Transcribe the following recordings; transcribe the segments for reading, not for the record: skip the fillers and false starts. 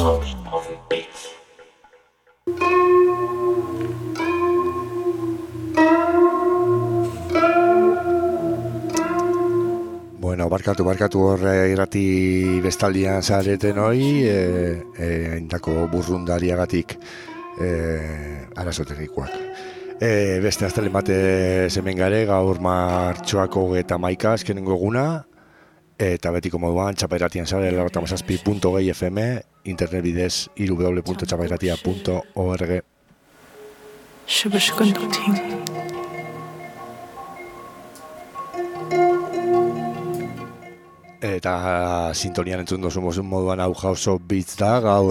Sound of Beats. Bueno, barkatu horre irrati bestaldian zareten hoi, indako burrundariagatik arazo teknikoak. Beste aztelen bate zemen gare, gaur martxoako eta maika azkenengo eguna, eta betiko moduan txapairatian zare, 97.2 FM, internet bidez www.txapairatia.org. 是不是更动听？ Eta sintonian entzun dozu moduan hau House of Beats da, gaur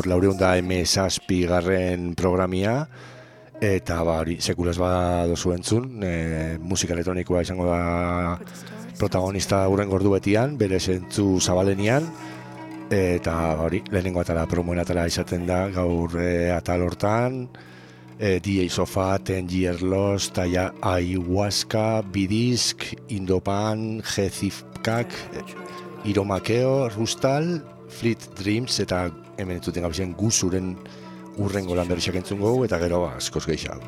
407. Programia, eta hori sekulaz badozu entzun, musika elektronikoa izango da protagonista urren gordu betian, bere zentzu zabalenian, eta hori lehenengo atala, promoen atala izaten da gaur atal hortan, DJ Sofa, 10 Years Lost, Ayahuasca, Bidisk, Indopan, Gezifkak, Iromakeo, Rustal, Fleet Dreams, eta hemen entzuten gabizien Guzuren urrengo lan berriak entzun gogu, eta gero askoz gehiago.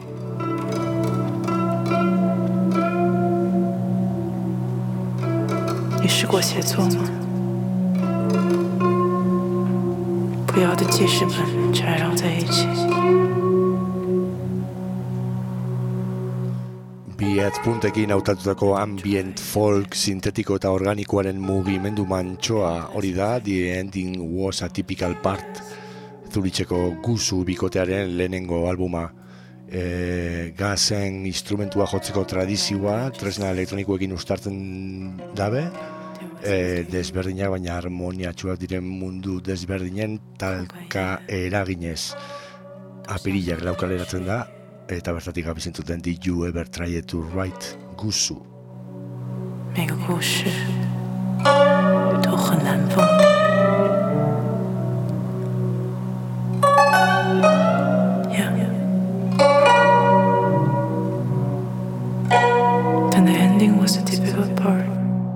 你试过写作吗？不要的记事本缠绕在一起。 Bietz puntekin hautatutako ambient, folk, sintetiko eta organikoaren mugimendu mantsoa hori da, The Ending Was a Typical Part, Zuritzeko Guzu bikotearen lehenengo albuma. Gazen instrumentua jotzeko tradizioa, tresna elektronikoekin ustartzen dabe, desberdinak, baina harmoniatsuak diren mundu desberdinen talka eraginez. Apirilak laukaleratzen da, eta bertatik gabizentzuten Did You Ever Try to Write Guzu? 每个故事都很难忘。And the ending was a typical part.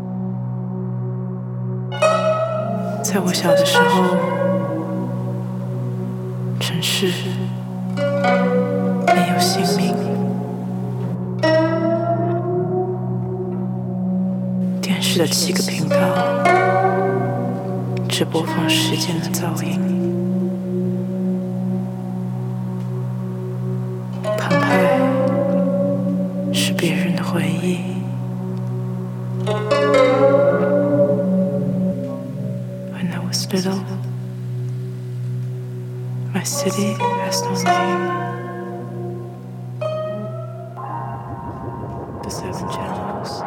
在我小的时候，城市没有姓名，电视的7个频道只播放时间的噪音，澎湃是别人的回忆。When I was little, my city has no name. The 7 channels.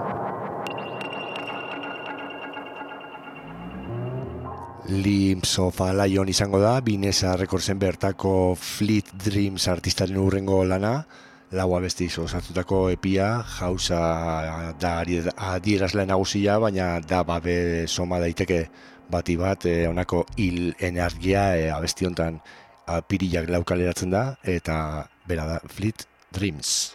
Limbs of a Lion izango da, Binesa Recordsen bertako Fleet Dreams artistaren urrengo lana, lau abestiz osatutako epia, jauza da adierazle nagusia, baina da babe soma daiteke bati bat, honako hil energia abesti hontan apirilak laukaleratzen da, eta bera da Fleet Dreams.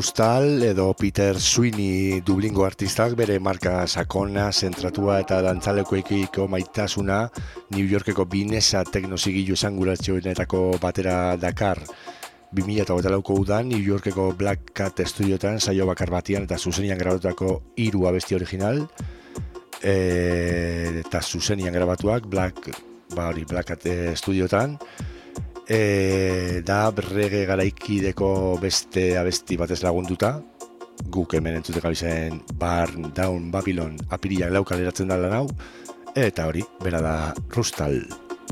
Rustal edo Peter Sweeney Dublingo artistak bere marka sakona, zentratua eta dantzalekoekiko maitasuna New Yorkeko binesa teknozigilu esanguratxoenetako batera dakar. 2008ko udan New Yorkeko Black Cat estudiotan saio bakar batian eta zuzenian grabatutako 3 abesti original eta zuzenian grabatuak Black Cat estudiotan da reggae garaikideko beste abesti batez lagunduta guk hemen entzuteko abizen Burn Down Babylon apiriak 4 kaleratzen da lan hau eta hori, bera da Rustal.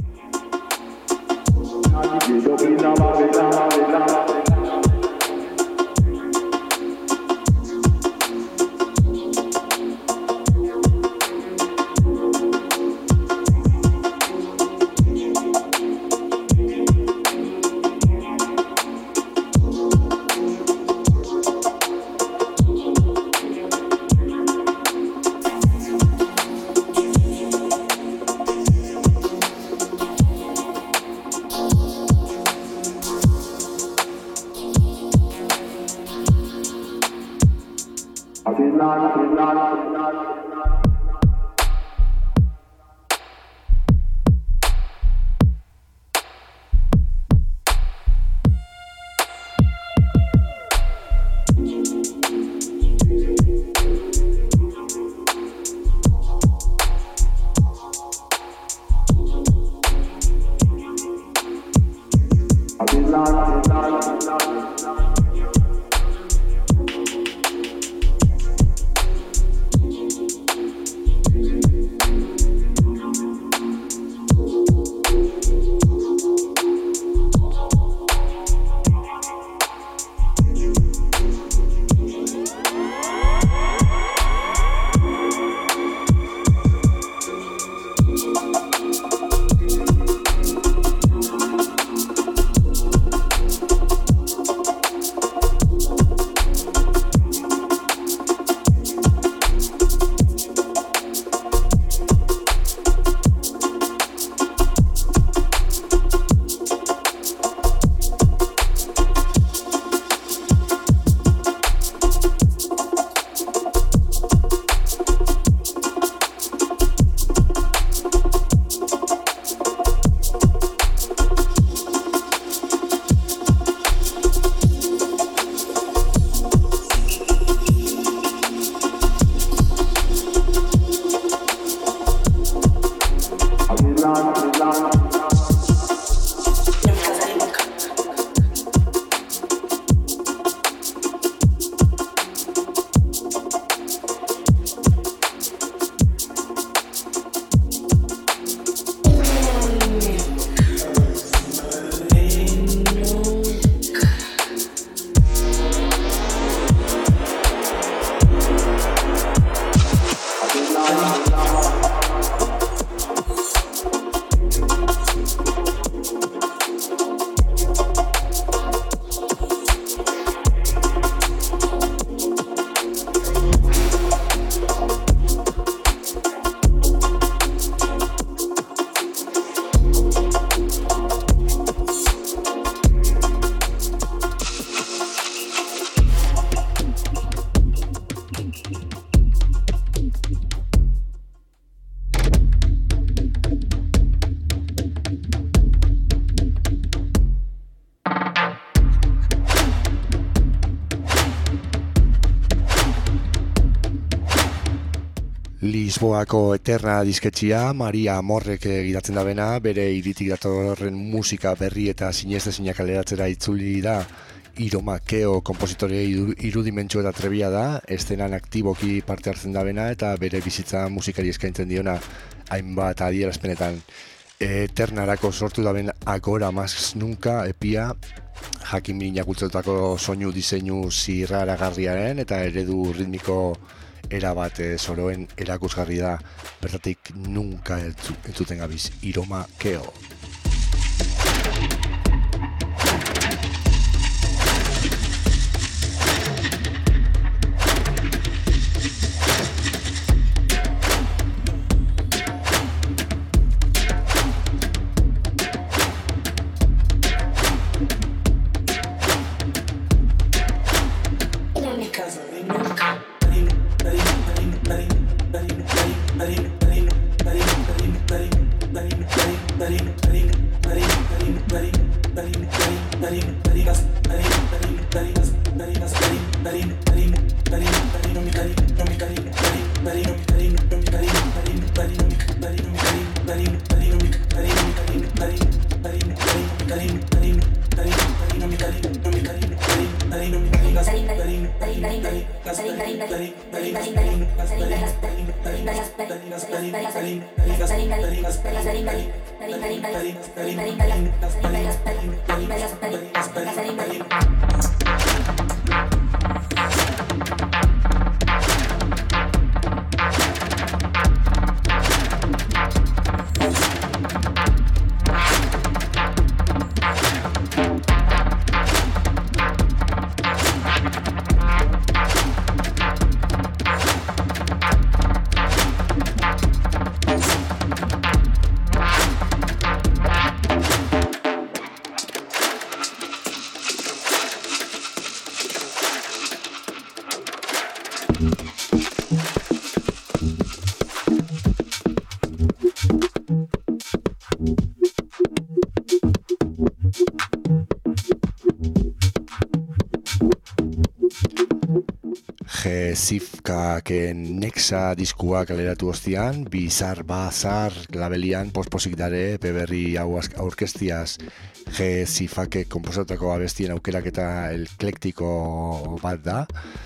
Lisboako Eterna disketxia, Maria Amorrek gidatzen da bena, bere iritik datorren musika berri eta sinestezinak kaleratzera itzuli da. Iroma Keo konpositore irudimentsu eta trebia da, estenan aktiboki parte hartzen da bena eta bere bizitza musikari eskaintzen diona hainbat adierazpenetan. Eternarako sortu da ben Agora Más Nunca epia, jakin mirinak ultzotako soinu diseinu zirraragarriaren eta eredu ritmiko erabat zoroen erakusgarri da, bertatik nunca entzuten gabiz, Iroma Keo. Zifkaken Nexa diskua kaleratu ostian, Bizar Bazar labelian posposik dare peberri hau aurkestiaz Zifake komposatako abestien aukeraketa eklektiko bat da.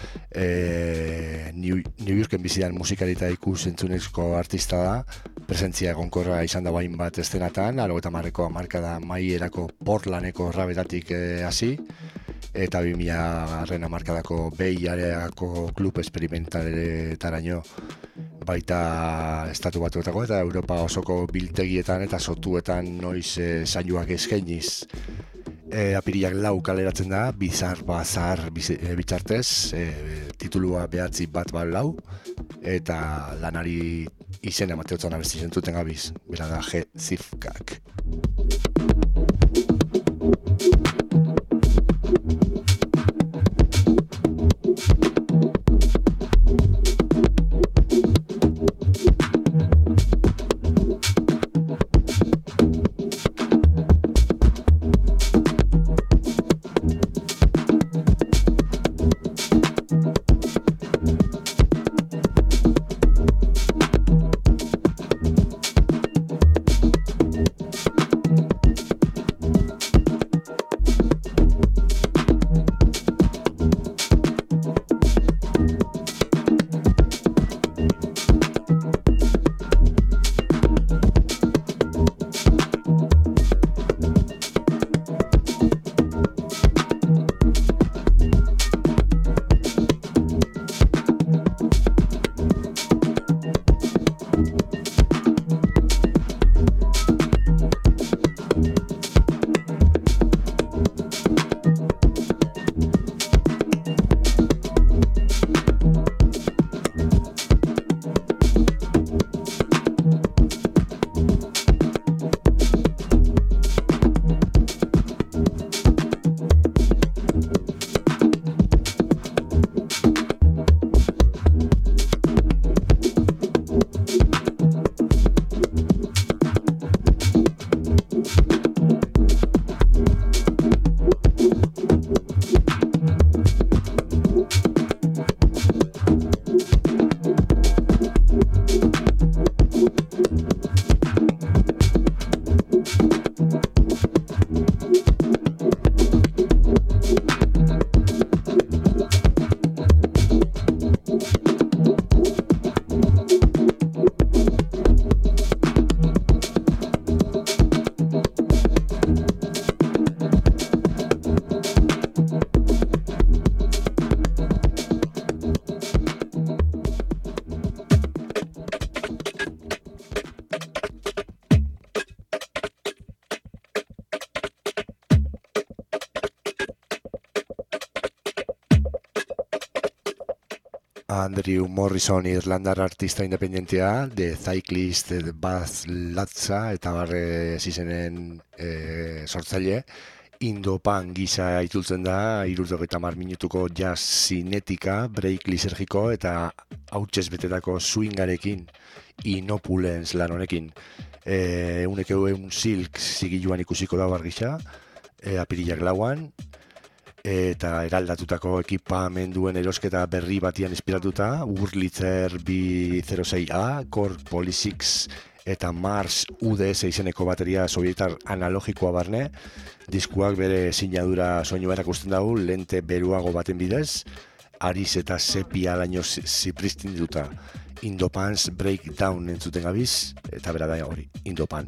New Yorken bizidan musikari eta ikusentzunezko artista da, presentzia egonkorra izan da bain bat estenatan, 80ko hamarkada maierako Portlandeko rabetatik hasi, eta 2000 hamarkadako Behiareako klub esperimentaleretaraino, baita estatu batuetako eta Europa osoko biltegietan eta sotuetan noiz saioak eskainiz. Apirilak 4 kaleratzen da, Bizar Bazar bitartez, titulua 9-4 eta lanari izena mateotzen abesti zentuten gabiz, bera da Zifkak. Andrew Morrison irlandar artista independentea, The Cyclist, Baz Latza eta barre zizenen sortzaile, Indopan gisa itultzen da, 70 minutuko jazz zinetika, break lisergiko eta hautsez betetako swingarekin, Inopulence lan honekin. Euneko silk zigiluan ikusiko da bargisa, apirilak 4, eta eraldatutako ekipamenduen erosketa berri batian inspiratuta, Wurlitzer B06A, Core Polysix eta Mars UDS izeneko bateria sovietar analogikoa barne, diskuak bere sinadura soinu erakusten dugu, lente beruago baten bidez, Aris eta Sepia laino zipristinduta. Indopans Breakdown entzuten gabiz, eta bera da hori, Indopan.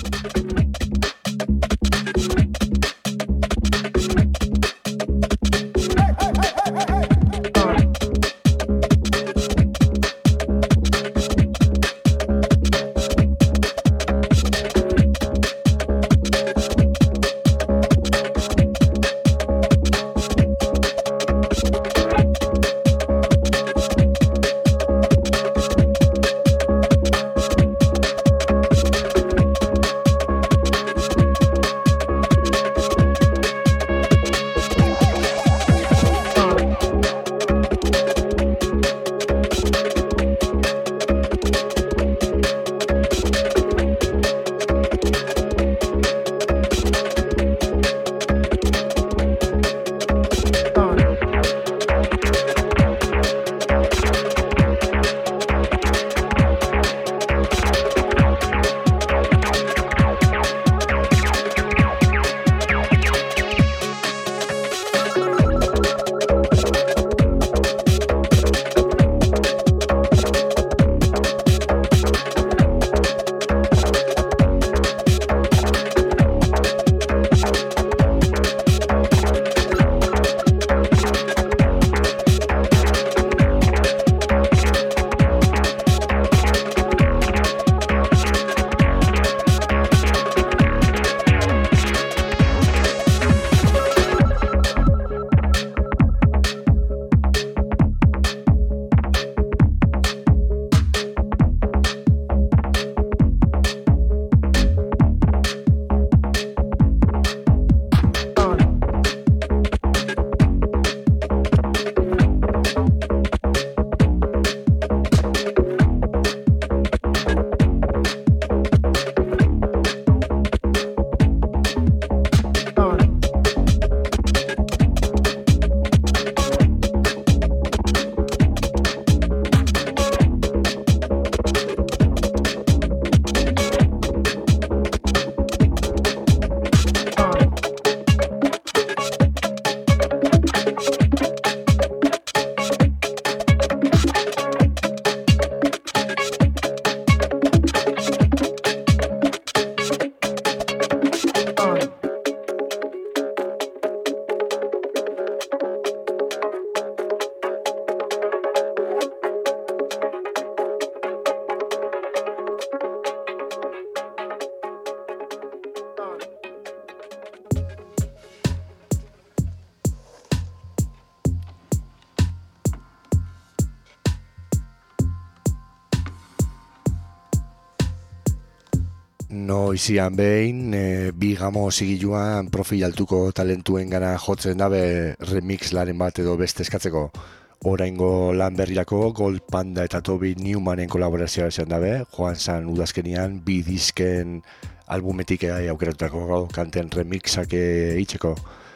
Noizian behin, bigamo zigiluan profil altuko talentuen gana jotzen dabe remix laren bat edo beste eskatzeko. Oraingo lan berrirako Gold Panda eta Toby Newmanen kolaborazioa esan dabe, joan zan udazkenian bi disken albumetik aukeratutako kanten remixak itxeko.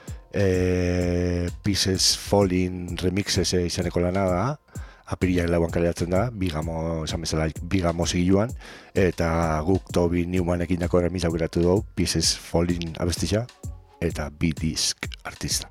Pieces Falling remixes izaneko lana da, apiriak lauan kaleratzen da, bigamo, esan bezala, bigamo zigiluan, eta guk Toby Newmanekin dako remix aukeratu dugu, Pieces Falling abestitza, eta bi disk artista.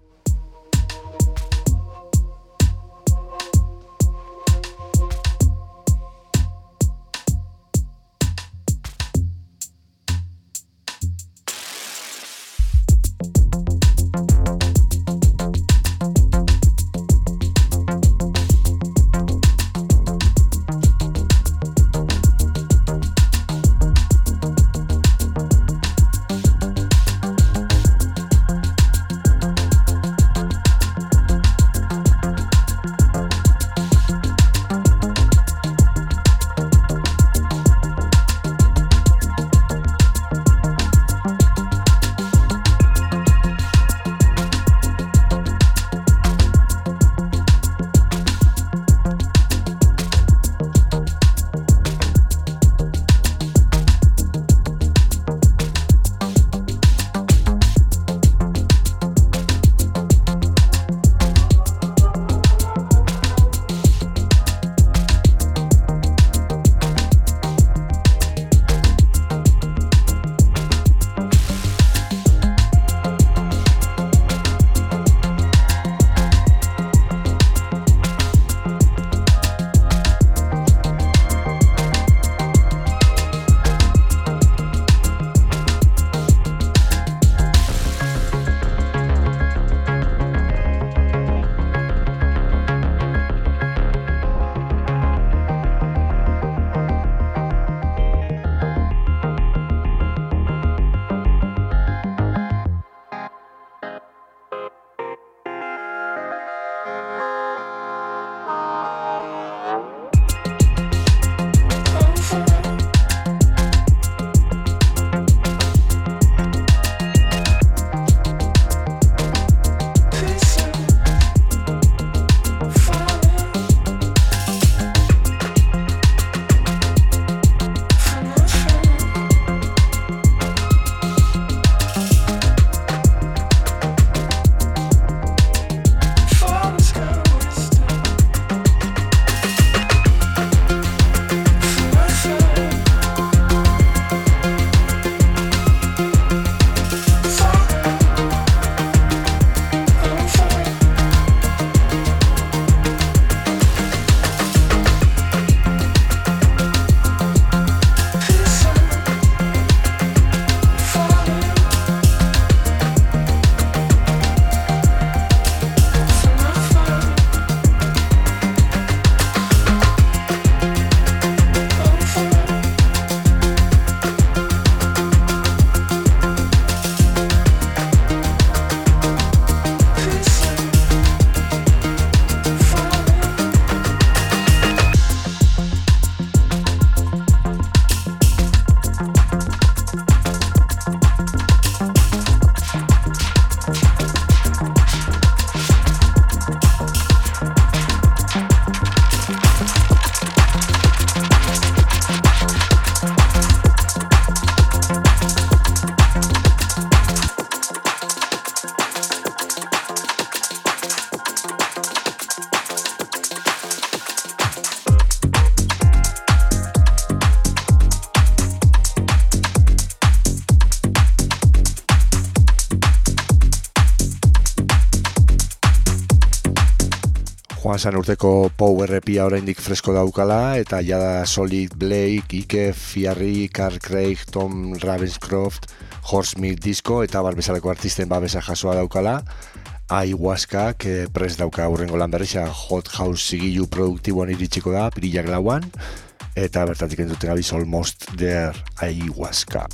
Joan zan urteko Power EP-a oraindik fresko daukala, eta jada Solid Blake, Ike, Fiarri, Carl Craig, Tom Ravenscroft, Horse Smith disko, eta bezaleko artisten babesa jasoa daukala. Ayahuascak prest dauka aurrengo lan berrixa, Hot House zigilu produktiboan iritsiko da, pirilak lauan, eta bertatik entzuten gabiz Almost There, Ayahuasca.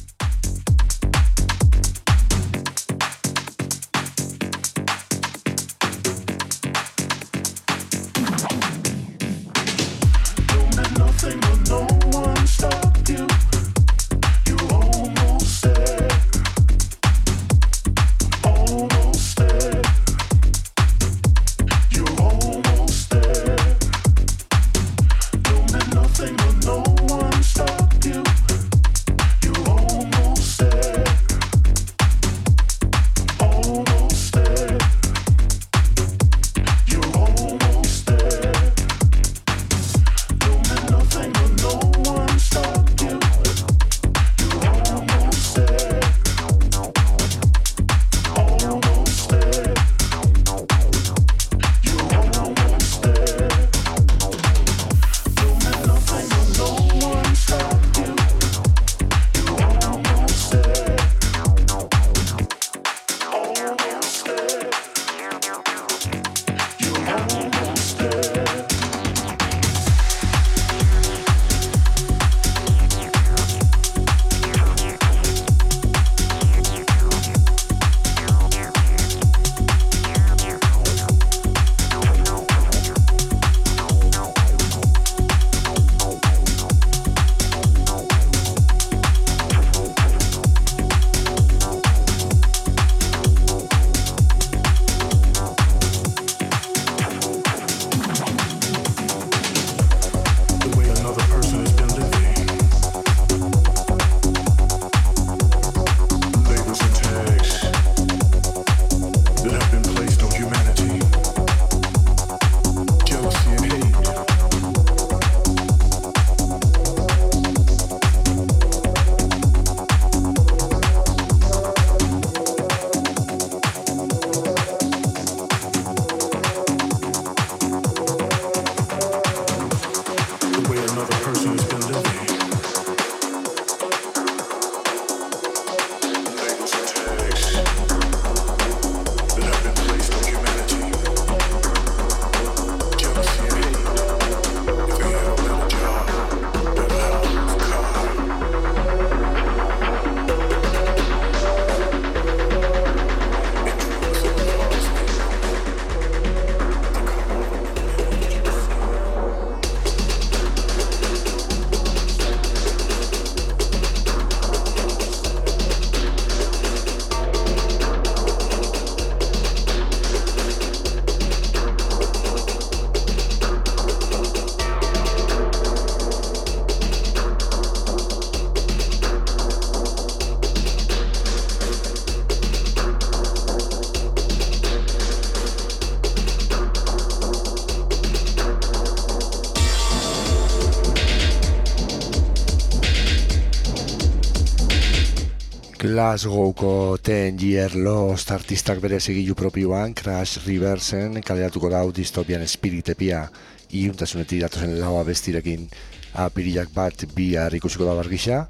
Glasgowko 10 Year Lost artistak bere zigilu propioan, Crash Reversen, kaleratuko da Dystopian Spirit epia iuntasunetik datozen laua bestirekin apirilak bat bihar ikusiko da bargisa,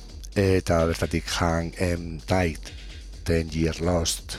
eta bertatik Hang Em Tight, 10 Year Lost.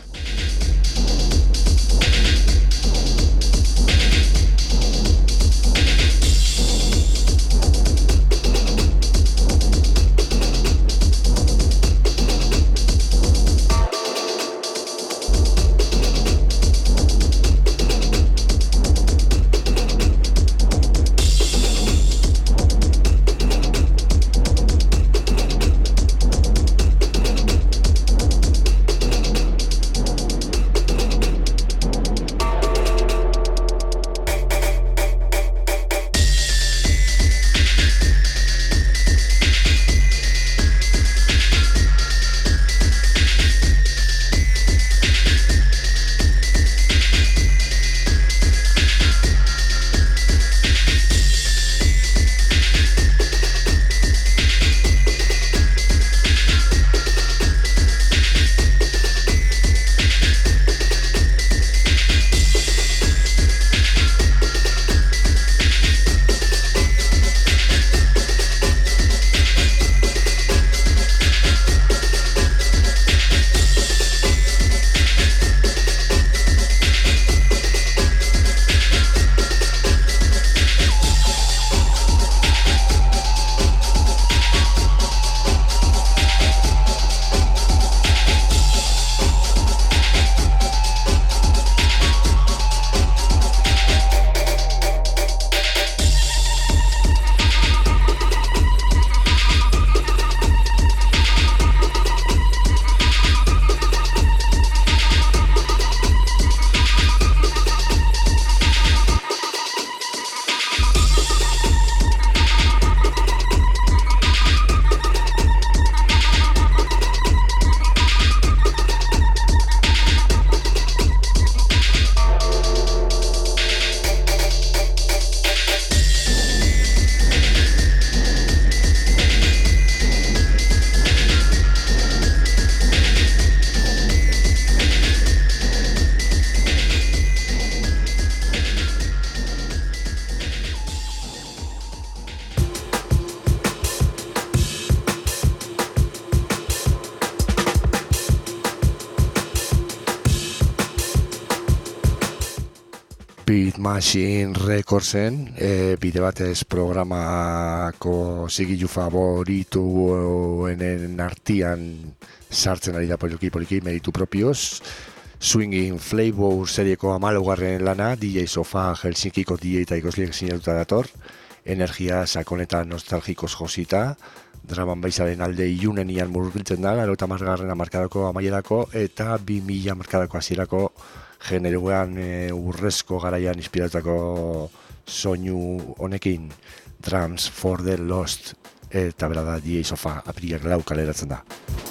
Machine Recordsen, bide batez programako zigilu favorituenen artian sartzen ari da poliki, meritu propioz. Swinging Flavor serieko 14. lana, DJ Sofa Helsinkiko DJ eta ikosliek sinatuta dator, energia sakonetan nostalgikoz josita, draman baizaren alde ilunenian murgiltzen da, 80. hamarkadako amaierako eta 2000 hamarkadako hasierako generoan urrezko garaian inspiratutako soinu honekin, Drums for the Lost, eta bera da DJ Sofa apirilak 4 kaleratzen da.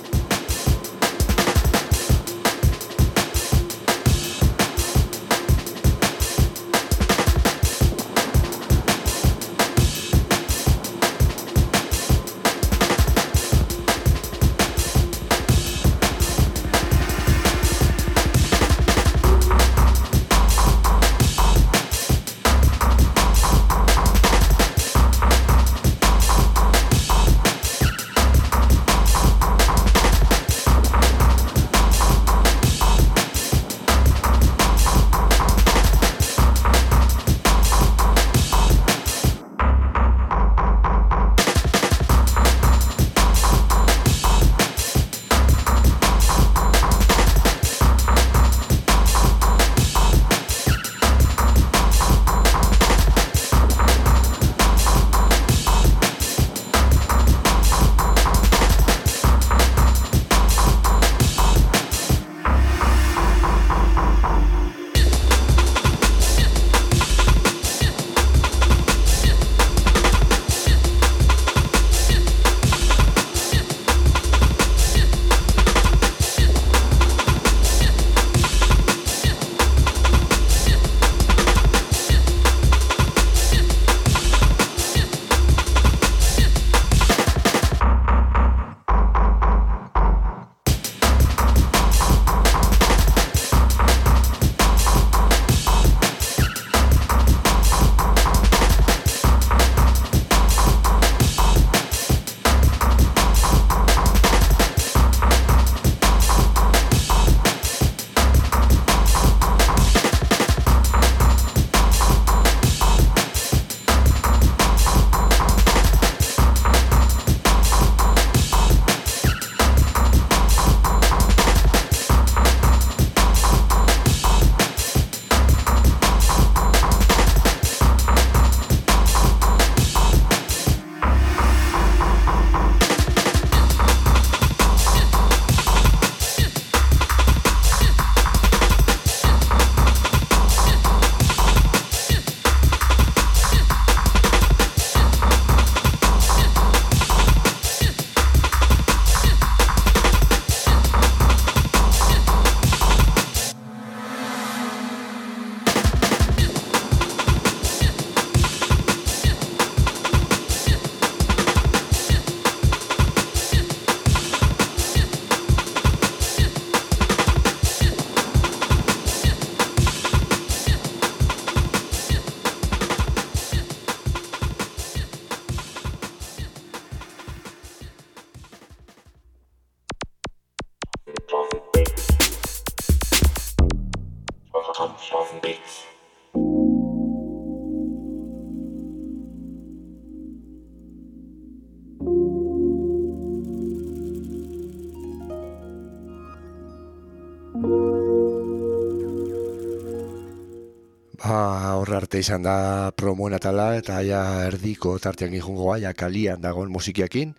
Horra arte izan da promoen atala eta ja erdiko tartean gijungoa, ja kalian dagoen musikiakin.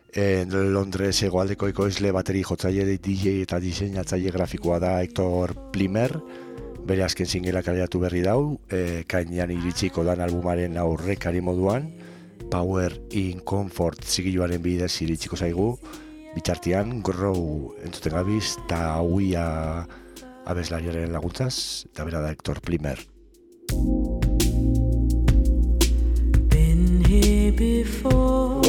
Londres hegoaldeko ekoizle bateri jotzaile DJ eta diseinatzaile grafikoa da Hector Plimer, bere azken singela kaleratu berri dau, kainean iritsiko dan albumaren aurrekari moduan, Power in Comfort zigiluaren bidez iritsiko zaigu, bitartean Grow entzuten gabiz eta hauia abeslariaren laguntzaz, eta bera da Hector Plimer. Been here before,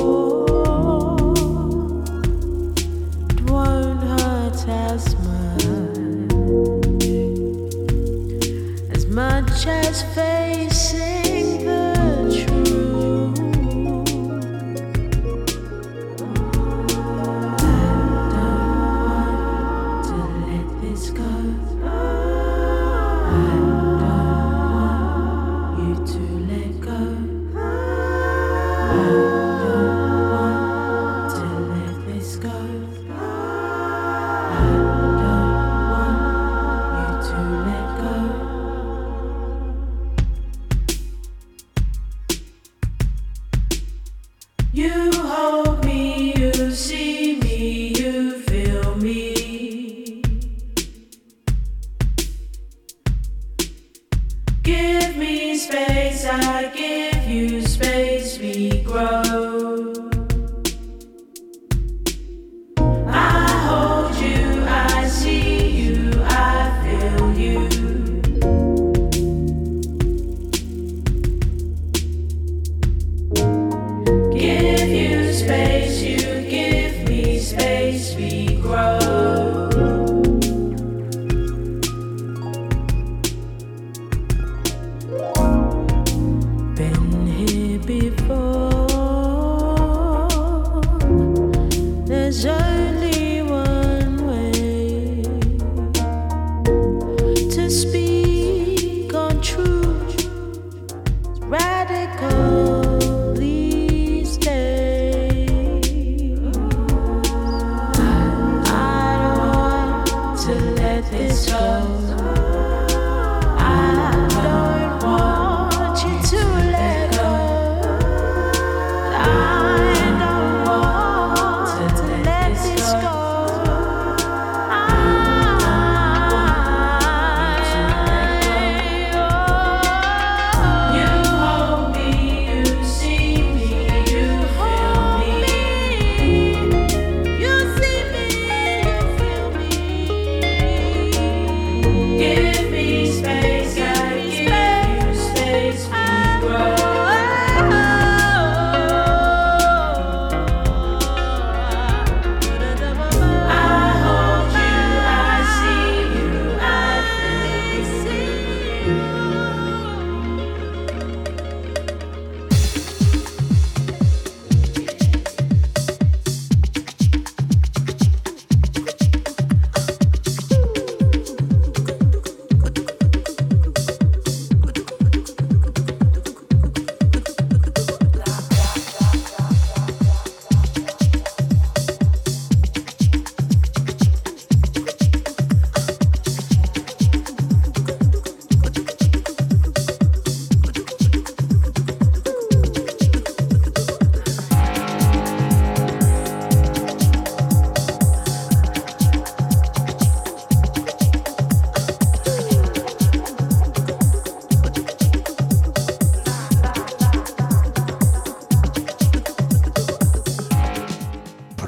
it won't hurt as much as facing the truth. I don't want to let this go. I don't want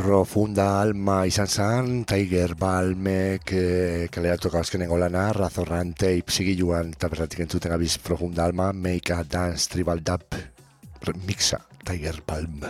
Profunda Alma izan zen, Tiger Balmek kaleratuko azkenengo lana, Razorran Tape zigiluan, eta berratik entzuten gabiz Profunda Alma, Make a Dance Tribal Dub Mixa, Tiger Balm.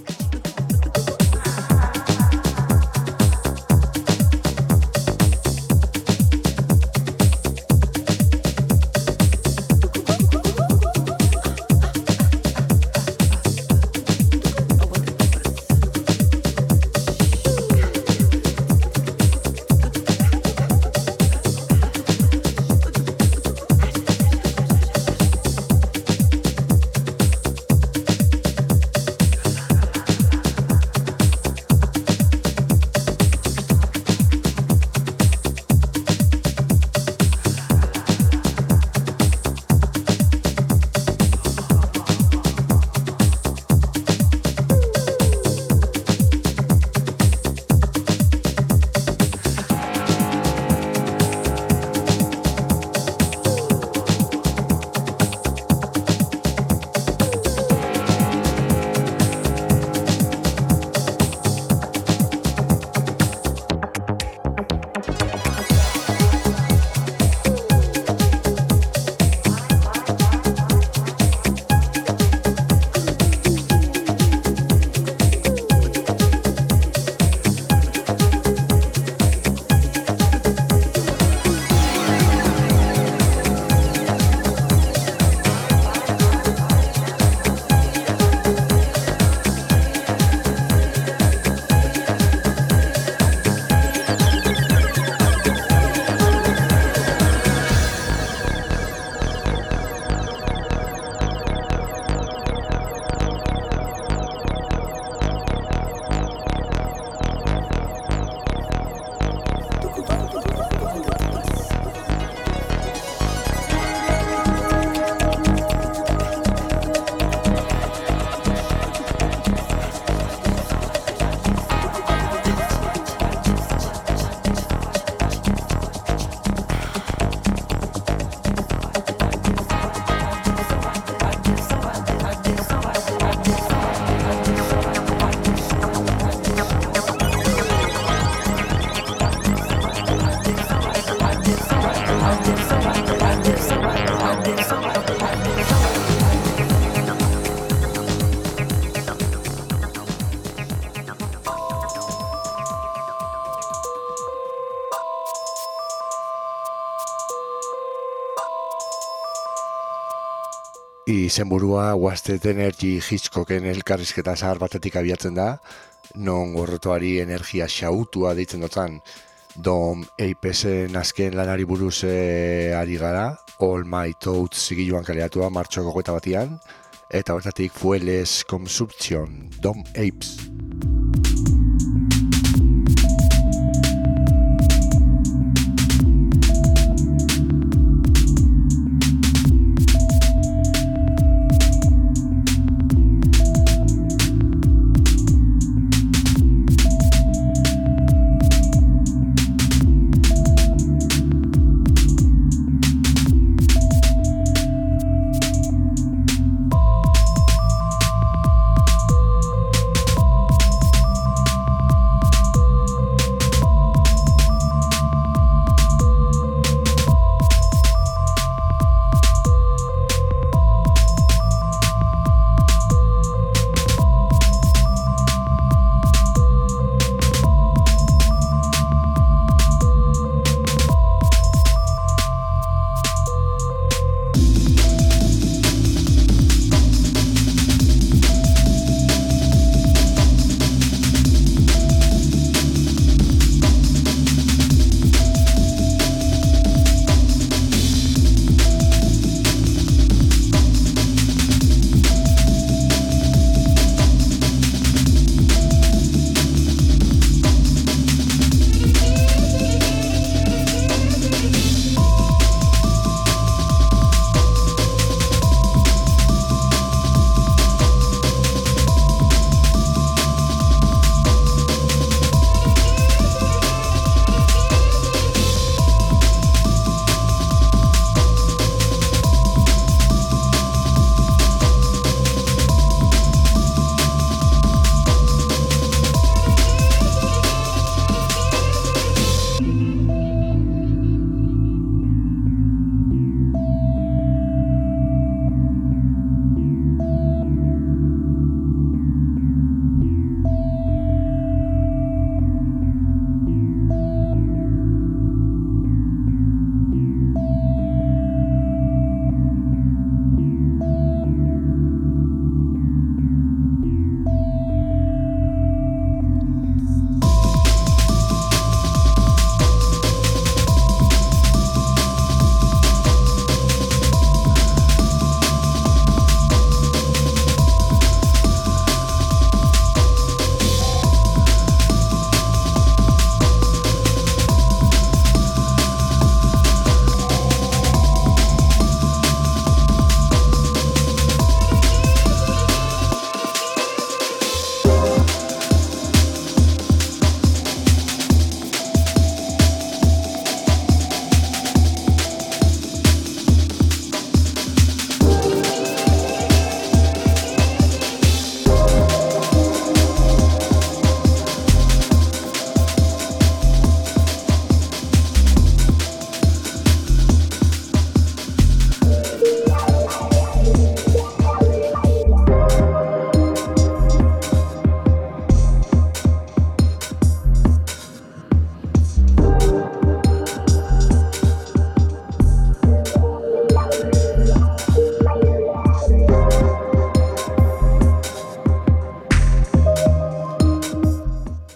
Izenburua Wasted Energy Hitchcocken elkarrizketa zahar batetik abiatzen da, non gorrotoari energia xautua deitzen dutzen. Dom Apesen azken lanari buruz ari gara, All My Thoughts zigiluan kaleatua martxoko 21, eta horretatik Fueles Consumption, Dom Apes.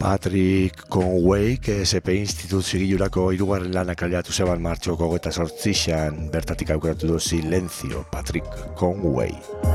Patrick Conway, SP Institut zigilurako hirugarren lana kaleratu zeban martxoko 28an bertatik aukeratu du Silencio, Patrick Conway.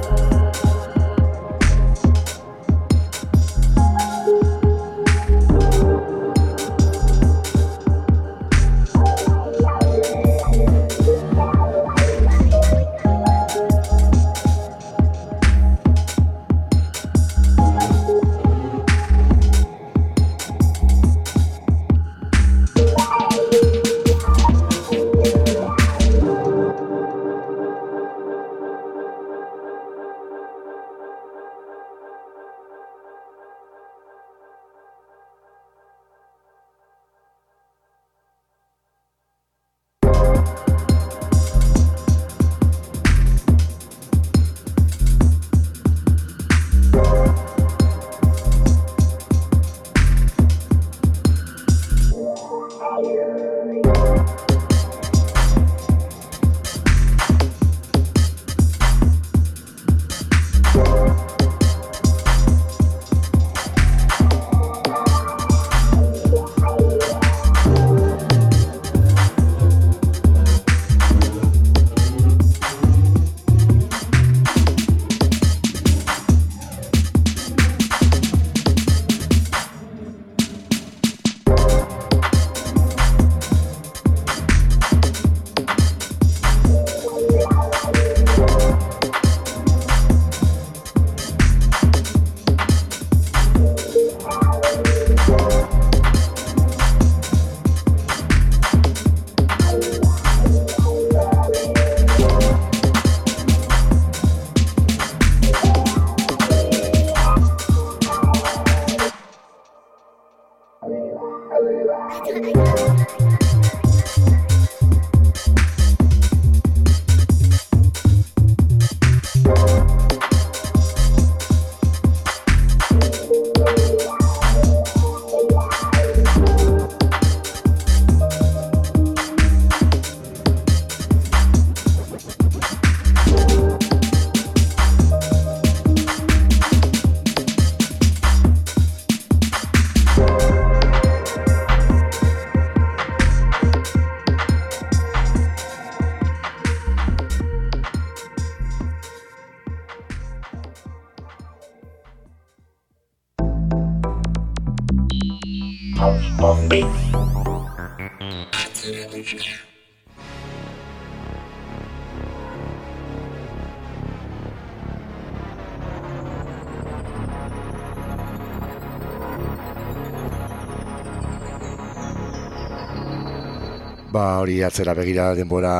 Hori atzera begira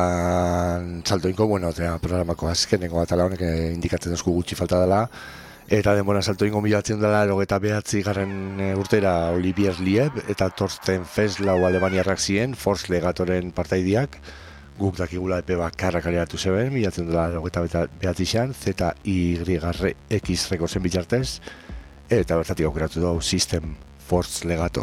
denboran saltoinko, programako azkenengo atala honek indikatzen dozku gutxi falta dela, eta denboran saltoinko milatzen dela 29. urtera Olivier Lieb eta Torsten Feslau alemaniarrak ziren, Force Legatoren partaidiak, guk dakigula epe bakarra kaleratu zeben, milatzen dela 29an, ZYX Recordsen bitartez, eta bertatik aukeratu dugu System Force Legato.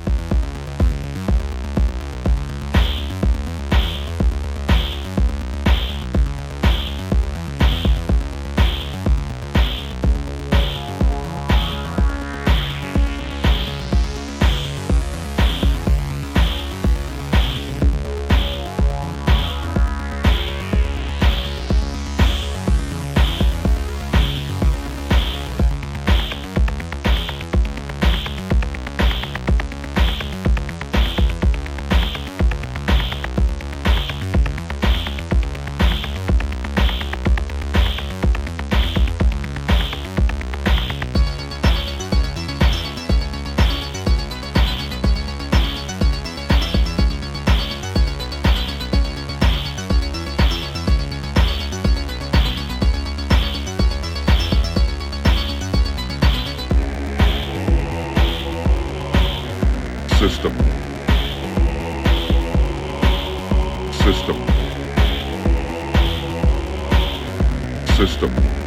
System. System. System.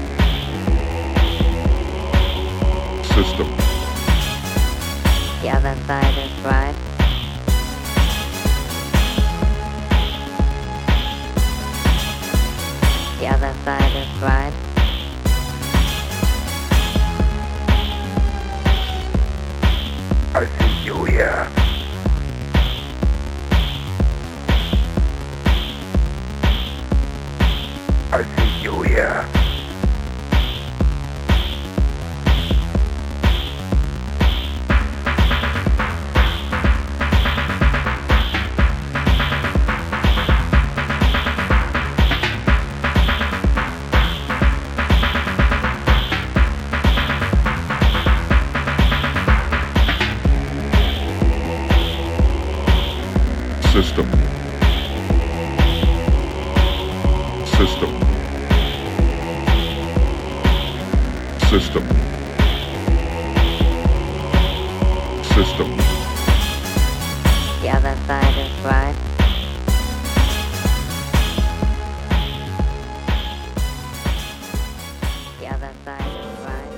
System. The other side is right. The other side is right. I see you here. I see you here. System. System. System. System. The other side is right. The other side is right.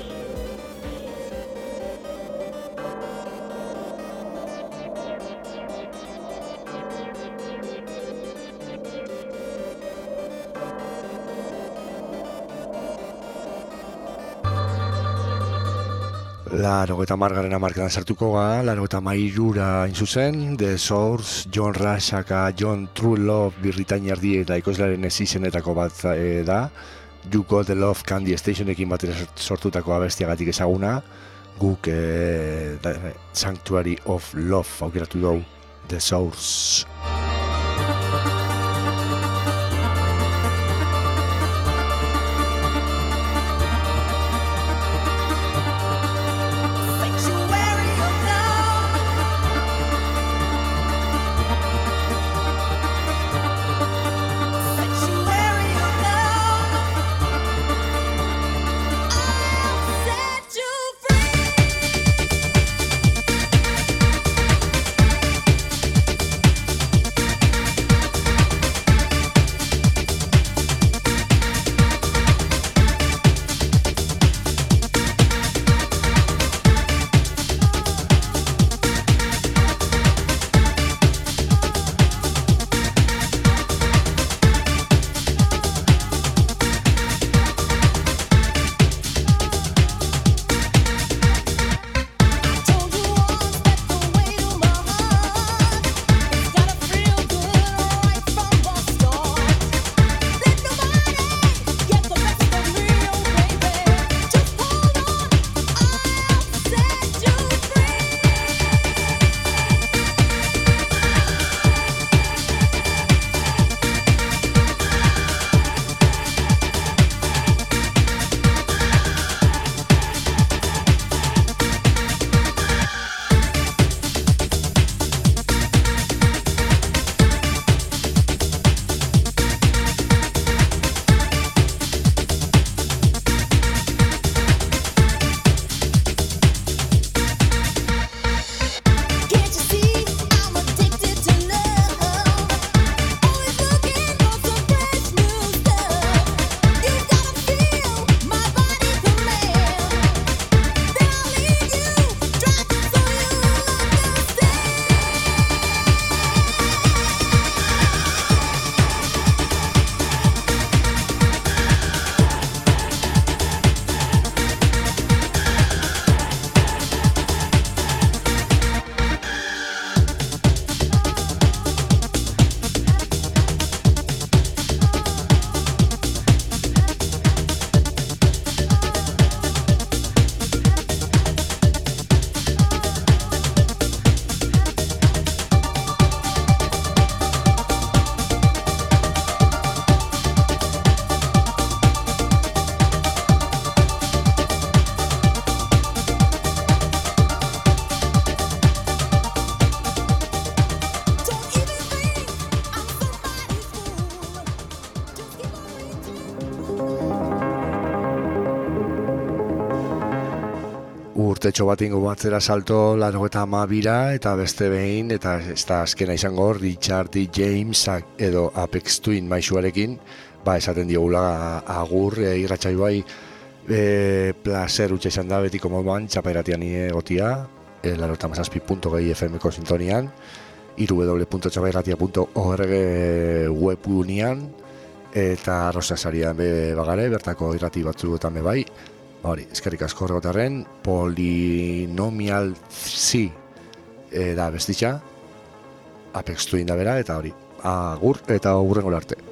Laurogeita hamargarren hamarkadan sartuko ga, 93ra hain zuzen, The Source, John Rushaka, John True Love Birritainia erdi eta ekoizlearen ez izenetako bat da. You Got The Love Candy Stationekin batera sortutako abestiagatik ezaguna. Guk Sanctuary of Love aukeratu dugu, The Source. urtetxo bat ingo batzera salto 92ra eta beste behin, eta ez da azkena izango Richard D. James edo Apex Twin maisuarekin, esaten diogula agur, irratxai bai, placer utxe izan da betiko moduan, txapairatian egotia, 97.2 FM-ko sintonian, www.txapairatia.org webunian, eta Rosasarian bagare, bertako irrati batzuetan bai, Hori, eskerrik asko horregotarren, Polinomial Z da bestitxa, Apex Twin da bera, eta hori, agur eta hurrengo arte.